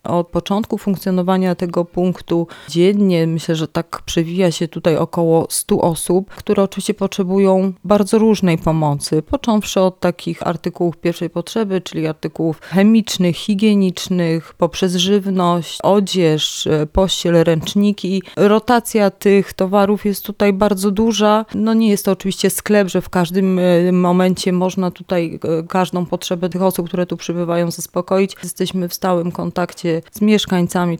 Od początku funkcjonowania tego punktu dziennie myślę, że tak przewija się tutaj około 100 osób, które oczywiście potrzebują bardzo różnej pomocy, począwszy od takich artykułów pierwszej potrzeby, czyli artykułów chemicznych, higienicznych, poprzez żywność, odzież, pościel, ręczniki. Rotacja tych towarów jest tutaj bardzo duża. Nie jest to oczywiście sklep, że w każdym momencie można tutaj każdą potrzebę tych osób, które tu przybywają, zaspokoić. Jesteśmy w stałym kontakcie z mieszkańcami.